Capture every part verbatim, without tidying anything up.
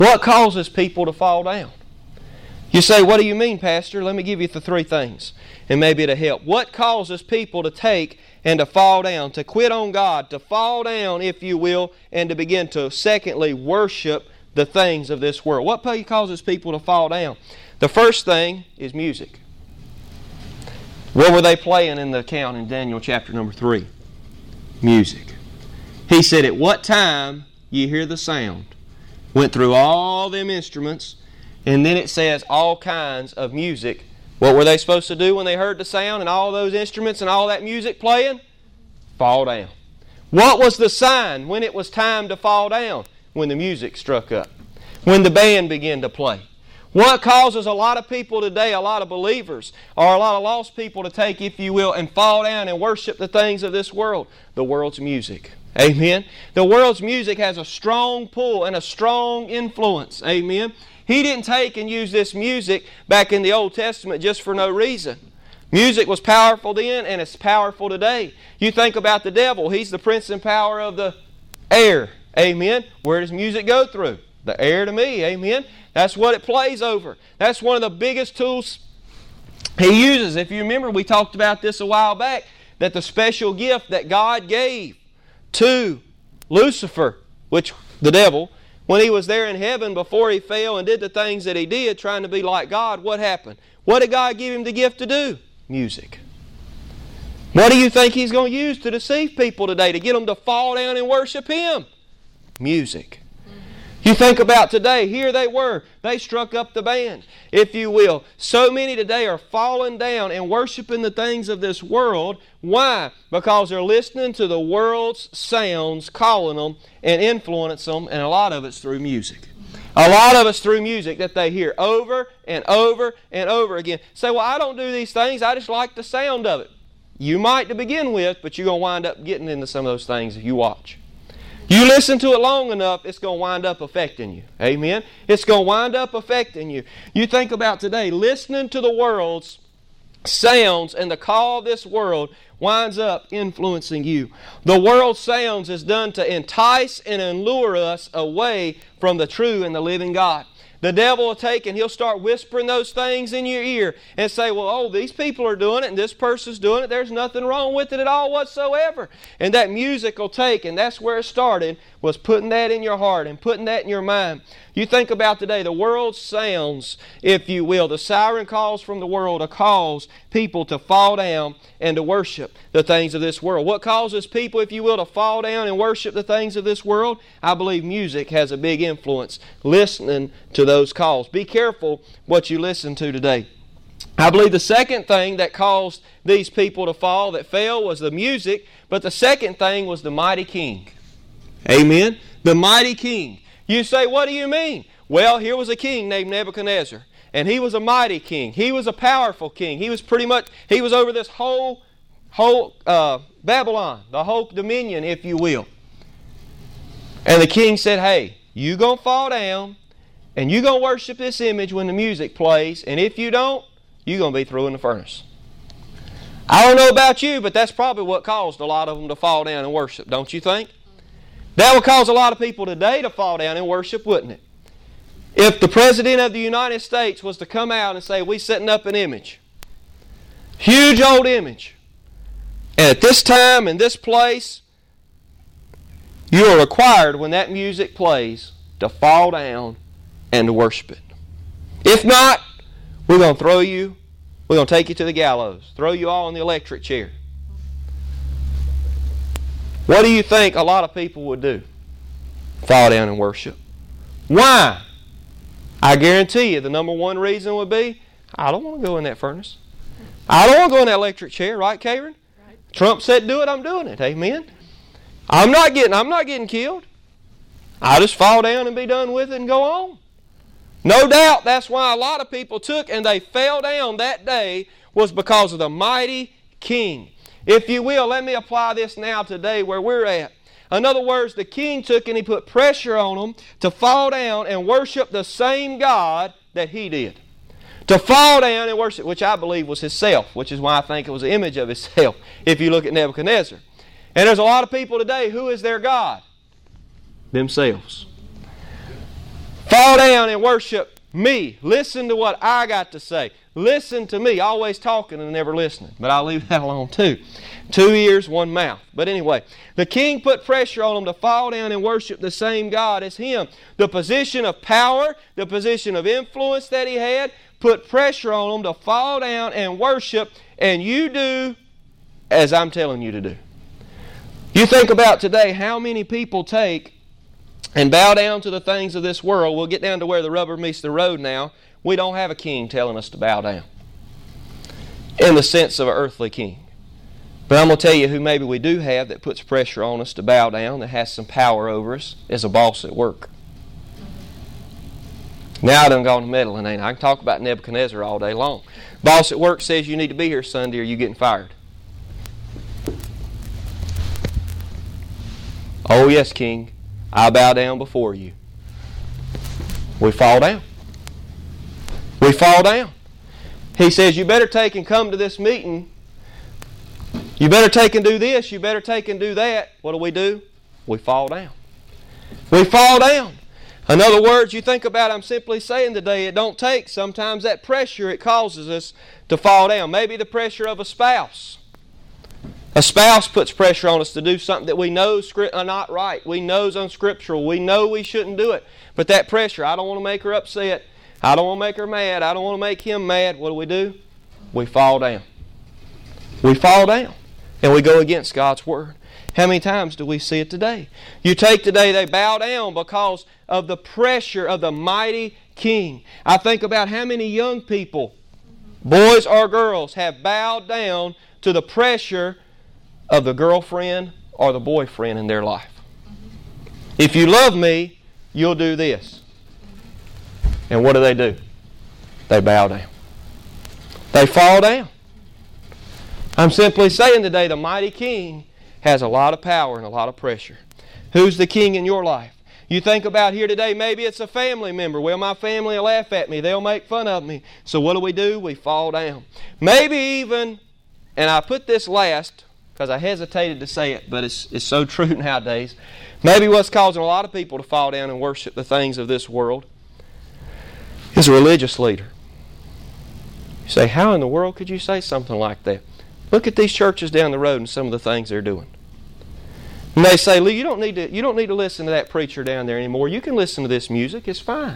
What causes people to fall down? You say, what do you mean, Pastor? Let me give you the three things, and maybe it'll help. What causes people to take and to fall down, to quit on God, to fall down, if you will, and to begin to, secondly, worship the things of this world? What causes people to fall down? The first thing is music. What were they playing in the account in Daniel chapter number three? Music. He said, at what time ye hear the sound? Went through all them instruments, and then it says all kinds of music. What were they supposed to do when they heard the sound and all those instruments and all that music playing? Fall down. What was the sign when it was time to fall down? When the music struck up. When the band began to play. What causes a lot of people today, a lot of believers, or a lot of lost people to take, if you will, and fall down and worship the things of this world? The world's music. Amen. The world's music has a strong pull and a strong influence. Amen. He didn't take and use this music back in the Old Testament just for no reason. Music was powerful then, and it's powerful today. You think about the devil. He's the prince and power of the air. Amen. Where does music go through? The air to me. Amen. That's what it plays over. That's one of the biggest tools he uses. If you remember, we talked about this a while back, that the special gift that God gave to Lucifer, which the devil, when he was there in heaven before he fell and did the things that he did, trying to be like God, what happened? What did God give him the gift to do? Music. What do you think he's going to use to deceive people today, to get them to fall down and worship him? Music. You think about today, here they were, they struck up the band, if you will. So many today are falling down and worshiping the things of this world. Why? Because they're listening to the world's sounds, calling them and influencing them, and a lot of it's through music. A lot of it's through music that they hear over and over and over again. Say, well, I don't do these things, I just like the sound of it. You might to begin with, but you're going to wind up getting into some of those things if you watch. You listen to it long enough, it's going to wind up affecting you. Amen? It's going to wind up affecting you. You think about today, listening to the world's sounds and the call of this world winds up influencing you. The world's sounds is done to entice and allure us away from the true and the living God. The devil will take and he'll start whispering those things in your ear and say, well, oh, these people are doing it and this person's doing it. There's nothing wrong with it at all whatsoever. And that music will take, and that's where it started, was putting that in your heart and putting that in your mind. You think about today, the world's sounds, if you will, the siren calls from the world to cause people to fall down and to worship the things of this world. What causes people, if you will, to fall down and worship the things of this world? I believe music has a big influence, listening to those calls. Be careful what you listen to today. I believe the second thing that caused these people to fall, that fell, was the music, but the second thing was the mighty king. Amen? The mighty king. You say, what do you mean? Well, here was a king named Nebuchadnezzar, and he was a mighty king. He was a powerful king. He was pretty much, he was over this whole, whole uh, Babylon, the whole dominion, if you will. And the king said, hey, you going to fall down, and you going to worship this image when the music plays, and if you don't, you're going to be thrown in the furnace. I don't know about you, but that's probably what caused a lot of them to fall down and worship, don't you think? That would cause a lot of people today to fall down and worship, wouldn't it? If the President of the United States was to come out and say, we're setting up an image, huge old image, and at this time and this place, you are required, when that music plays, to fall down and to worship it. If not, we're going to throw you, we're going to take you to the gallows, throw you all in the electric chair. What do you think a lot of people would do? Fall down and worship. Why? I guarantee you the number one reason would be, I don't want to go in that furnace. I don't want to go in that electric chair, right, Karen? Right. Trump said do it, I'm doing it. Amen. I'm not getting I'm not getting killed. I'll just fall down and be done with it and go on. No doubt that's why a lot of people took and they fell down that day, was because of the mighty king. If you will, let me apply this now today where we're at. In other words, the king took and he put pressure on them to fall down and worship the same God that he did. To fall down and worship, which I believe was himself, which is why I think it was an image of himself, if you look at Nebuchadnezzar. And there's a lot of people today, who is their God? Themselves. Fall down and worship me. Listen to what I got to say. Listen to me. Always talking and never listening. But I'll leave that alone too. Two ears, one mouth. But anyway, the king put pressure on them to fall down and worship the same God as him. The position of power, the position of influence that he had, put pressure on them to fall down and worship, and you do as I'm telling you to do. You think about today how many people take and bow down to the things of this world. We'll get down to where the rubber meets the road now. We don't have a king telling us to bow down in the sense of an earthly king. But I'm going to tell you who maybe we do have that puts pressure on us to bow down, that has some power over us, is a boss at work. Now I done gone to meddling, ain't I? I can talk about Nebuchadnezzar all day long. Boss at work says you need to be here Sunday or you're getting fired. Oh yes, king, I bow down before you. We fall down. We fall down. He says, you better take and come to this meeting. You better take and do this. You better take and do that. What do we do? We fall down. We fall down. In other words, you think about, I'm simply saying today, it don't take sometimes that pressure, it causes us to fall down. Maybe the pressure of a spouse. A spouse puts pressure on us to do something that we know is not right. We know is unscriptural. We know we shouldn't do it. But that pressure, I don't want to make her upset. I don't want to make her mad. I don't want to make him mad. What do we do? We fall down. We fall down. And we go against God's Word. How many times do we see it today? You take today, they bow down because of the pressure of the mighty king. I think about how many young people, boys or girls, have bowed down to the pressure of the girlfriend or the boyfriend in their life. If you love me, you'll do this. And what do they do? They bow down. They fall down. I'm simply saying today the mighty king has a lot of power and a lot of pressure. Who's the king in your life? You think about here today, maybe it's a family member. Well, my family will laugh at me. They'll make fun of me. So what do we do? We fall down. Maybe even, and I put this last because I hesitated to say it, but it's, it's so true nowadays. Maybe what's causing a lot of people to fall down and worship the things of this world is a religious leader. You say, how in the world could you say something like that? Look at these churches down the road and some of the things they're doing. And they say, Lee, you don't need to, you don't need to listen to that preacher down there anymore. You can listen to this music. It's fine.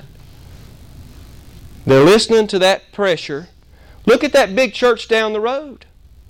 They're listening to that pressure. Look at that big church down the road.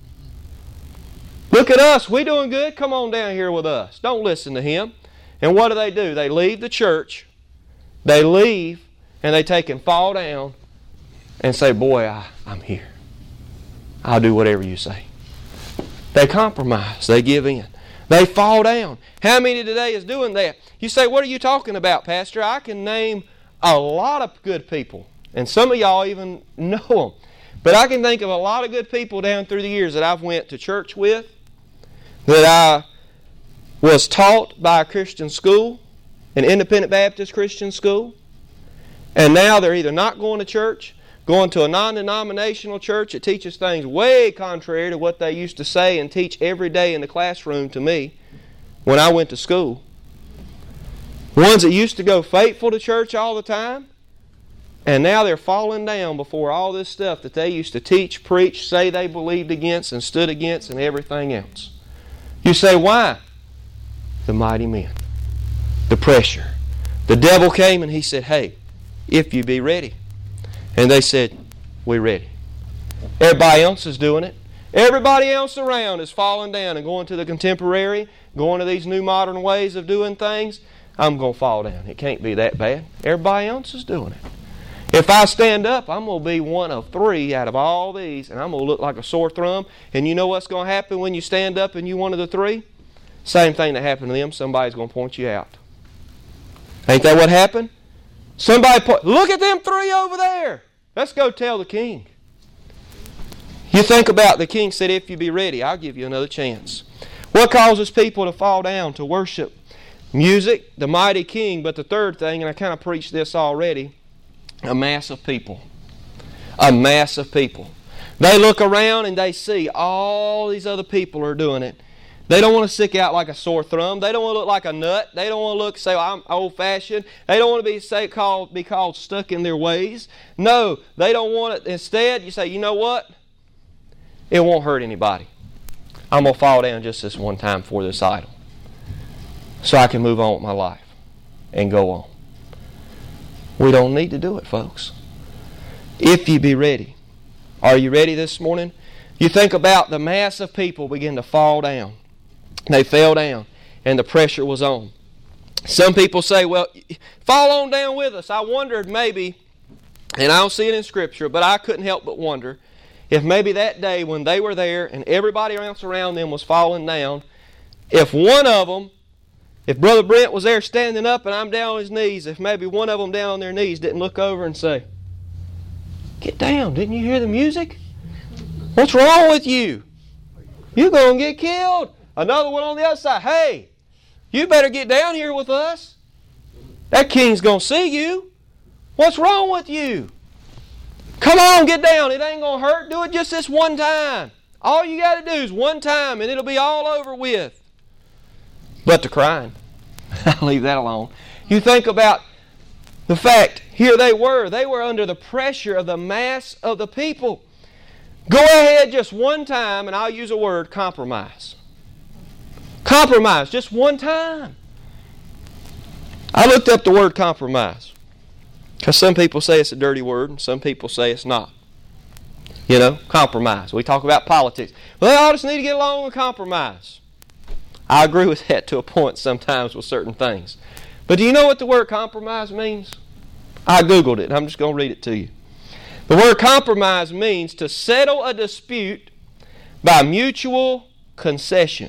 Look at us. We doing good? Come on down here with us. Don't listen to him. And what do they do? They leave the church. They leave and they take and fall down and say, boy, I, I'm here. I'll do whatever you say. They compromise. They give in. They fall down. How many today is doing that? You say, what are you talking about, Pastor? I can name a lot of good people. And some of y'all even know them. But I can think of a lot of good people down through the years that I've went to church with, that I was taught by a Christian school, an independent Baptist Christian school, and now they're either not going to church, going to a non-denominational church that teaches things way contrary to what they used to say and teach every day in the classroom to me when I went to school. Ones that used to go faithful to church all the time, and now they're falling down before all this stuff that they used to teach, preach, say they believed against and stood against and everything else. You say, why? The mighty men. The pressure. The devil came and he said, hey, if you be ready. And they said, we're ready. Everybody else is doing it. Everybody else around is falling down and going to the contemporary, going to these new modern ways of doing things. I'm going to fall down. It can't be that bad. Everybody else is doing it. If I stand up, I'm going to be one of three out of all these, and I'm going to look like a sore thumb. And you know what's going to happen when you stand up and you're one of the three? Same thing that happened to them. Somebody's going to point you out. Ain't that what happened? Somebody point, look at them three over there. Let's go tell the king. You think about the king said, if you be ready, I'll give you another chance. What causes people to fall down, to worship music, the mighty king? But the third thing, and I kind of preached this already, a mass of people. A mass of people. They look around and they see all these other people are doing it. They don't want to stick out like a sore thumb. They don't want to look like a nut. They don't want to look, say, well, I'm old-fashioned. They don't want to be say called be called stuck in their ways. No, they don't want it. Instead, you say, you know what? It won't hurt anybody. I'm going to fall down just this one time for this idol, so I can move on with my life and go on. We don't need to do it, folks. If you be ready. Are you ready this morning? You think about the mass of people begin to fall down. They fell down, and the pressure was on. Some people say, well, fall on down with us. I wondered maybe, and I don't see it in Scripture, but I couldn't help but wonder if maybe that day when they were there and everybody else around them was falling down, if one of them, if Brother Brent was there standing up and I'm down on his knees, if maybe one of them down on their knees didn't look over and say, get down, didn't you hear the music? What's wrong with you? You're going to get killed. Another one on the other side, hey, you better get down here with us. That king's going to see you. What's wrong with you? Come on, get down. It ain't going to hurt. Do it just this one time. All you got to do is one time and it'll be all over with. But the crying, I'll leave that alone. You think about the fact, here they were. They were under the pressure of the mass of the people. Go ahead just one time, and I'll use a word, compromise. Compromise, just one time. I looked up the word compromise. Because some people say it's a dirty word, and some people say it's not. You know, compromise. We talk about politics. Well, they all just need to get along and compromise. I agree with that to a point sometimes with certain things. But do you know what the word compromise means? I Googled it. I'm just going to read it to you. The word compromise means to settle a dispute by mutual concession.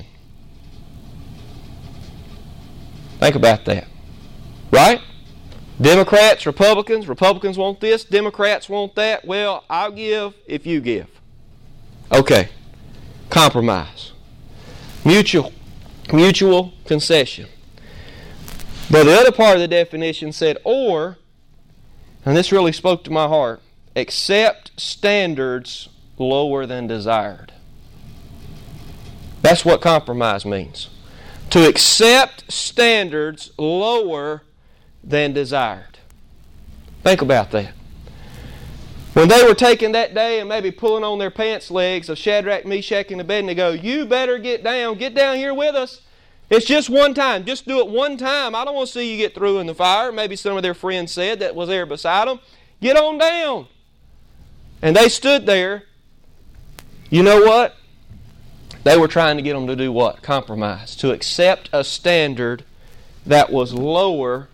Think about that. Right? Democrats, Republicans, Republicans want this, Democrats want that. Well, I'll give if you give. Okay. Compromise. Mutual, mutual concession. But the other part of the definition said, or, and this really spoke to my heart, accept standards lower than desired. That's what compromise means. To accept standards lower than desired. Think about that. When they were taking that day and maybe pulling on their pants legs of Shadrach, Meshach, and Abednego, you better get down. Get down here with us. It's just one time. Just do it one time. I don't want to see you get through in the fire. Maybe some of their friends said that was there beside them. Get on down. And they stood there. You know what? They were trying to get them to do what? Compromise. To accept a standard that was lower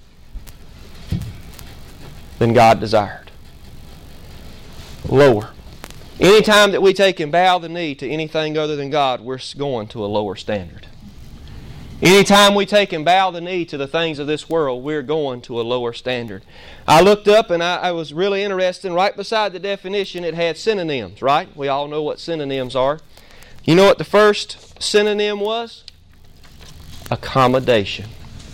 than God desired. Lower. Anytime that we take and bow the knee to anything other than God, we're going to a lower standard. Anytime we take and bow the knee to the things of this world, we're going to a lower standard. I looked up and I, I was really interested. Right beside the definition, it had synonyms, right? We all know what synonyms are. You know what the first synonym was? Accommodation.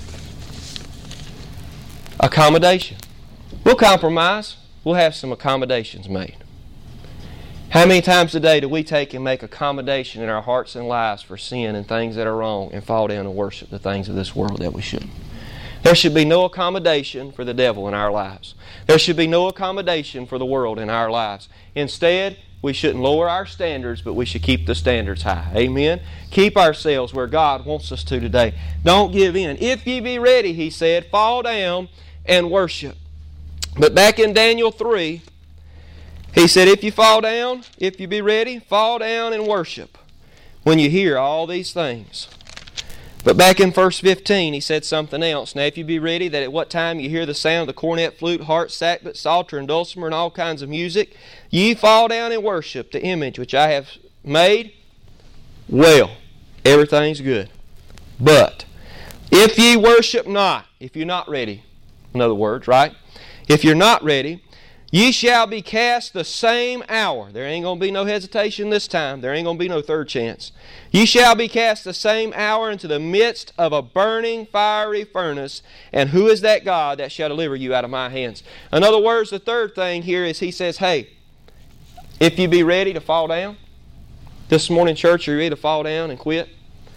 Accommodation. We'll compromise. We'll have some accommodations made. How many times a day do we take and make accommodation in our hearts and lives for sin and things that are wrong and fall down and worship the things of this world that we shouldn't? There should be no accommodation for the devil in our lives. There should be no accommodation for the world in our lives. Instead, we shouldn't lower our standards, but we should keep the standards high. Amen? Keep ourselves where God wants us to today. Don't give in. If ye be ready, he said, fall down and worship. But back in Daniel three, he said, if you fall down, if you be ready, fall down and worship when you hear all these things. But back in verse fifteen, he said something else. Now, if you be ready, that at what time you hear the sound of the cornet, flute, harp, sackbut, psalter, and dulcimer, and all kinds of music, ye fall down and worship the image which I have made. Well, everything's good. But if ye worship not, if you're not ready, in other words, right? If you're not ready, ye shall be cast the same hour. There ain't going to be no hesitation this time. There ain't going to be no third chance. Ye shall be cast the same hour into the midst of a burning fiery furnace. And who is that God that shall deliver you out of my hands? In other words, the third thing here is he says, hey, if you be ready to fall down, this morning, church, are you ready to fall down and quit?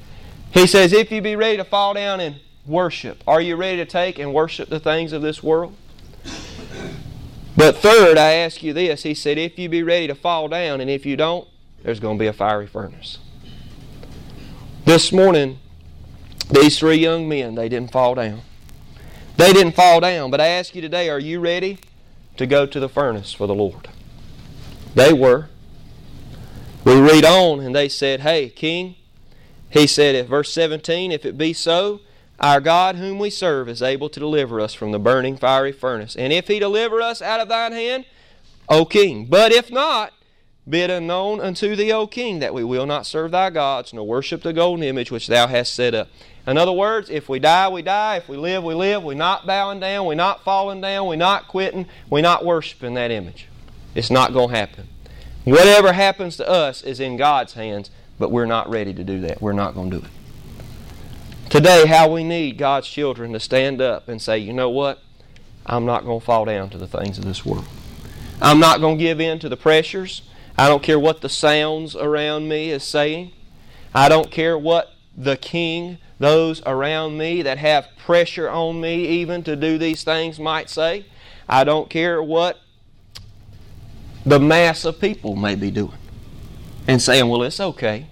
He says, if you be ready to fall down and worship, are you ready to take and worship the things of this world? But third, I ask you this. He said, if you be ready to fall down, and if you don't, there's going to be a fiery furnace. This morning, these three young men, they didn't fall down. They didn't fall down, but I ask you today, are you ready to go to the furnace for the Lord? They were. We read on, and they said, hey, King, he said in verse seventeen, if it be so, our God whom we serve is able to deliver us from the burning fiery furnace. And if He deliver us out of thine hand, O King. But if not, be it unknown unto thee, O King, that we will not serve thy gods, nor worship the golden image which thou hast set up. In other words, if we die, we die. If we live, we live. We're not bowing down. We're not falling down. We're not quitting. We're not worshiping that image. It's not going to happen. Whatever happens to us is in God's hands, but we're not ready to do that. We're not going to do it. Today, how we need God's children to stand up and say, you know what? I'm not going to fall down to the things of this world. I'm not going to give in to the pressures. I don't care what the sounds around me is saying. I don't care what the king, those around me that have pressure on me even to do these things might say. I don't care what the mass of people may be doing and saying, well, it's okay.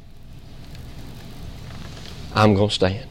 I'm going to stand.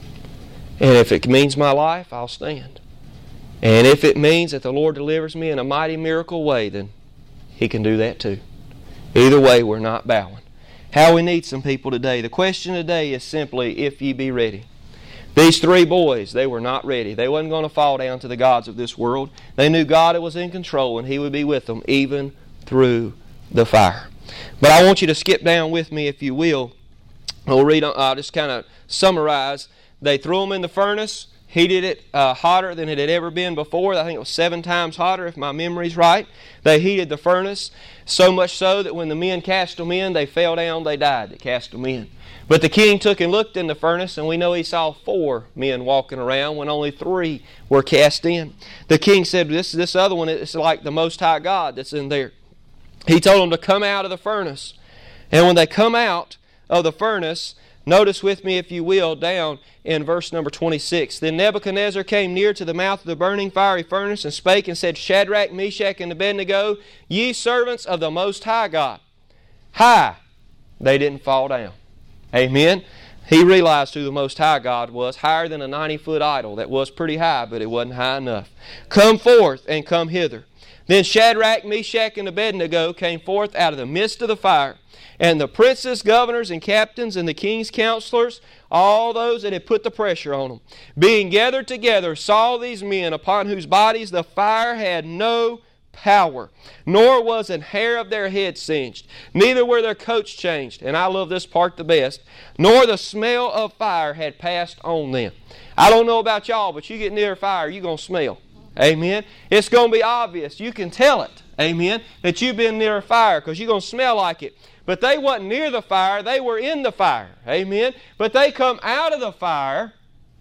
And if it means my life, I'll stand. And if it means that the Lord delivers me in a mighty miracle way, then He can do that too. Either way, we're not bowing. How we need some people today. The question today is simply, if ye be ready. These three boys, they were not ready. They wasn't going to fall down to the gods of this world. They knew God was in control and He would be with them even through the fire. But I want you to skip down with me, if you will. We'll read. I'll just kind of summarize. They threw them in the furnace, heated it uh, hotter than it had ever been before. I think it was seven times hotter, if my memory's right. They heated the furnace, so much so that when the men cast them in, they fell down, they died that cast them in. But the king took and looked in the furnace, and we know he saw four men walking around when only three were cast in. The king said, this, this other one is like the Most High God that's in there. He told them to come out of the furnace. And when they come out of the furnace, notice with me, if you will, down in verse number twenty-six. Then Nebuchadnezzar came near to the mouth of the burning fiery furnace and spake and said, Shadrach, Meshach, and Abednego, ye servants of the Most High God. High. They didn't fall down. Amen. He realized who the Most High God was, higher than a ninety-foot idol. That was pretty high, but it wasn't high enough. Come forth and come hither. Then Shadrach, Meshach, and Abednego came forth out of the midst of the fire. And the princes, governors, and captains, and the king's counselors, all those that had put the pressure on them, being gathered together, saw these men upon whose bodies the fire had no power, nor was an hair of their head singed, neither were their coats changed, and I love this part the best, nor the smell of fire had passed on them. I don't know about y'all, but you get near fire, you're going to smell. Amen. It's going to be obvious. You can tell it, amen, that you've been near a fire because you're going to smell like it. But they wasn't near the fire, they were in the fire. Amen. But they come out of the fire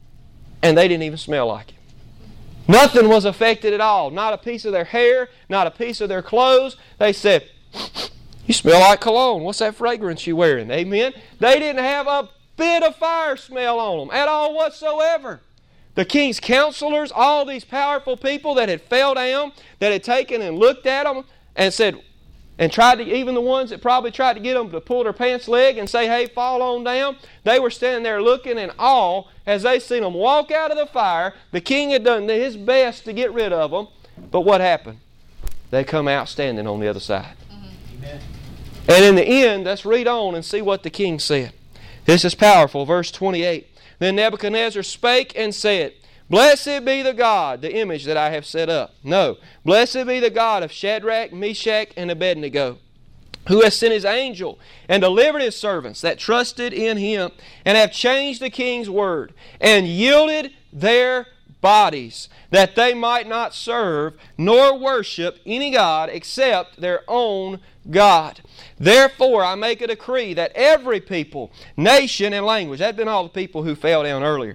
and they didn't even smell like it. Nothing was affected at all. Not a piece of their hair, not a piece of their clothes. They said, you smell like cologne. What's that fragrance you're wearing? Amen. They didn't have a bit of fire smell on them at all whatsoever. The king's counselors, all these powerful people that had fell down, that had taken and looked at them and said, and tried to, even the ones that probably tried to get them to pull their pants leg and say, hey, fall on down, they were standing there looking in awe as they seen them walk out of the fire. The king had done his best to get rid of them, but what happened? They come out standing on the other side. Mm-hmm. Amen. And in the end, let's read on and see what the king said. This is powerful, verse twenty-eight. Then Nebuchadnezzar spake and said, Blessed be the God, the image that I have set up. No, blessed be the God of Shadrach, Meshach, and Abednego, who has sent His angel and delivered His servants that trusted in Him, and have changed the king's word, and yielded their bodies, that they might not serve nor worship any God except their own God. Therefore I make a decree that every people, nation, and language, that had been all the people who fell down earlier,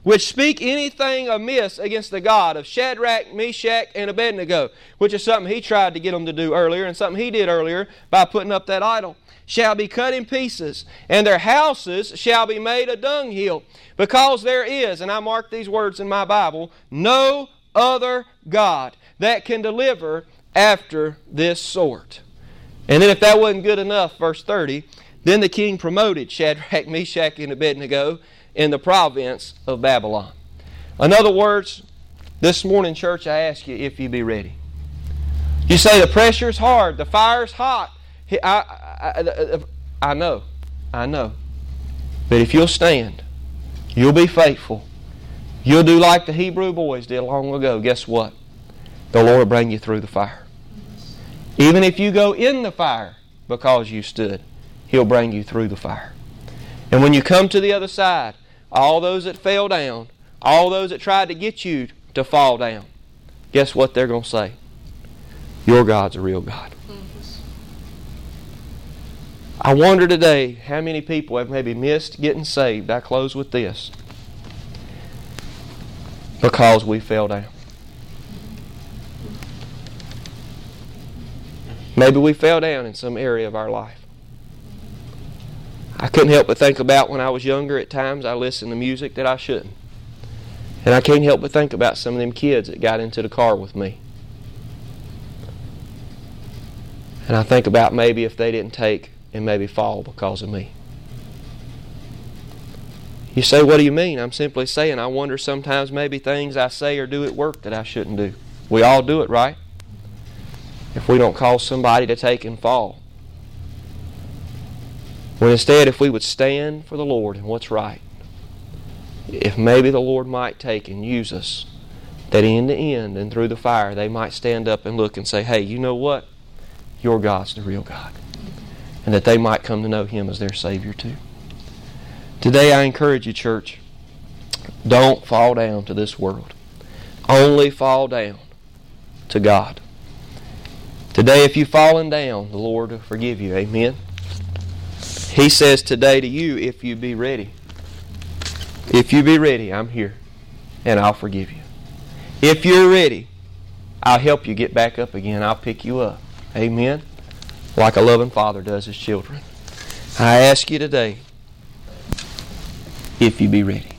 which speak anything amiss against the God of Shadrach, Meshach, and Abednego, which is something he tried to get them to do earlier, and something he did earlier by putting up that idol, shall be cut in pieces, and their houses shall be made a dunghill, because there is, and I mark these words in my Bible, no other God that can deliver after this sort. And then if that wasn't good enough, verse thirty, then the king promoted Shadrach, Meshach, and Abednego in the province of Babylon. In other words, this morning, church, I ask you if you be ready. You say the pressure's hard, the fire's hot. I, I, I, I know, I know. But if you'll stand, you'll be faithful, you'll do like the Hebrew boys did long ago, guess what? The Lord will bring you through the fire. Even if you go in the fire because you stood, He'll bring you through the fire. And when you come to the other side, all those that fell down, all those that tried to get you to fall down, guess what they're going to say? Your God's a real God. I wonder today how many people have maybe missed getting saved. I close with this. Because we fell down. Maybe we fell down in some area of our life. I couldn't help but think about when I was younger, at times I listened to music that I shouldn't. And I can't help but think about some of them kids that got into the car with me. And I think about maybe if they didn't take and maybe fall because of me. You say, what do you mean? I'm simply saying I wonder sometimes maybe things I say or do at work that I shouldn't do. We all do it, right? If we don't cause somebody to take and fall. When instead, if we would stand for the Lord and what's right, if maybe the Lord might take and use us, that in the end and through the fire, they might stand up and look and say, hey, you know what? Your God's the real God. And that they might come to know Him as their Savior too. Today I encourage you, church, don't fall down to this world. Only fall down to God. Today, if you've fallen down, the Lord will forgive you. Amen. He says today to you, if you be ready. If you be ready, I'm here, and I'll forgive you. If you're ready, I'll help you get back up again. I'll pick you up. Amen. Like a loving father does his children. I ask you today, if you be ready.